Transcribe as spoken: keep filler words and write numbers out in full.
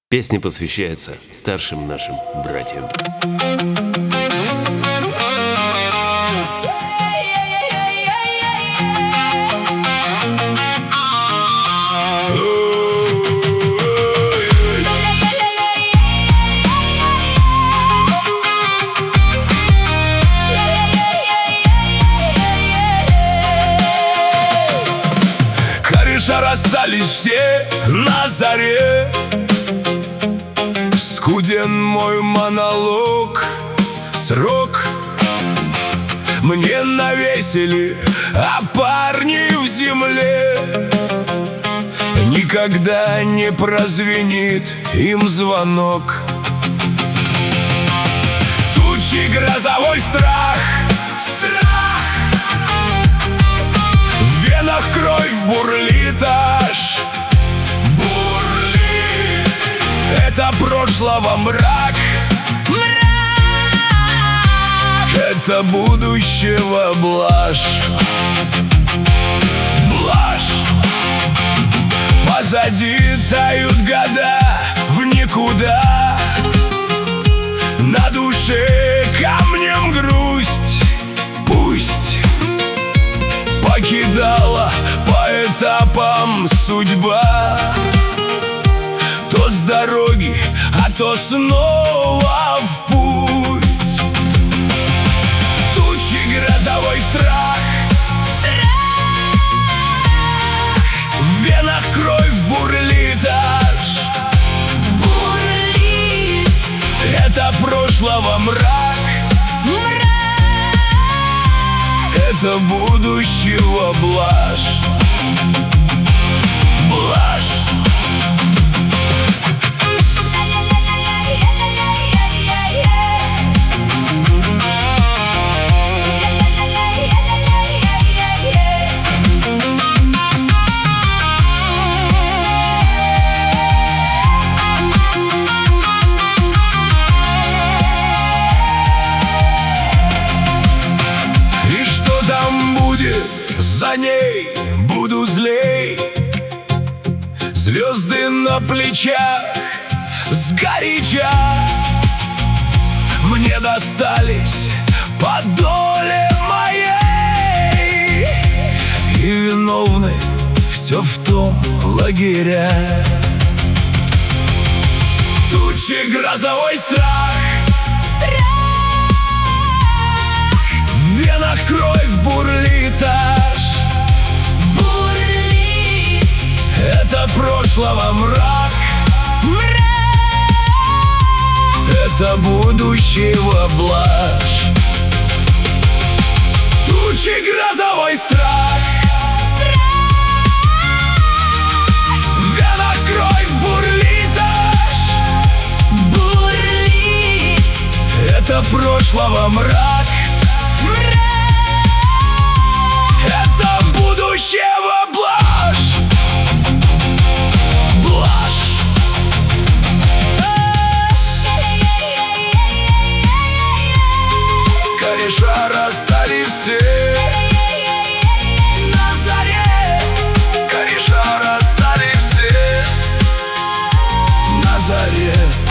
Песня посвящается старшим нашим братьям. Кореша расстались все на заре. Скуден мой монолог, срок мне навесили, а парни в земле. Никогда не прозвенит им звонок. Тучи, грозовой страх, страх. В венах кровь бурлит аж, бурлит. Это прошлого мрак, мрак. Это будущего блажь, блажь. Позади тают года в никуда. На душе камнем грусть. Пусть покидала по этапам судьба, то с дороги, а то снова в путь. Тучи, грозовой страх, страх. В венах кровь бурлит аж, бурлит. Это прошлого мрак, мрак. Это будущего блажь, блажь. За ней буду злей. Звезды на плечах сгоряча мне достались по доле моей. И виновны все в том лагеря. Тучи, грозовой страх, страх. В венах кровь бурлит аж, бурлит. Это прошлого мрак, мрак. Это будущего блажь. Тучи, грозовой страх, страх. В венах кровь бурлит аж, бурлит. Это прошлого мрак, мрак. Это будущего блажь, блажь. Кореша расстались все на заре. Кореша расстались все на заре.